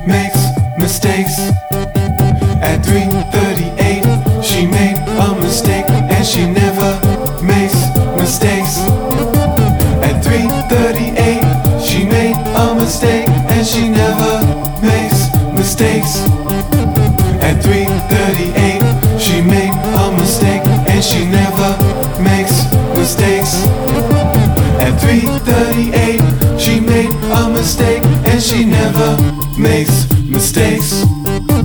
makes mistakes. At 3:38, she made a mistake, and she never makes mistakes. At 3:38, she made a mistake, and she never makes mistakes. At 3:38, she made a mistake, and she never makes mistakes. At 3:38, she made a mistake, and she never makes mistakes.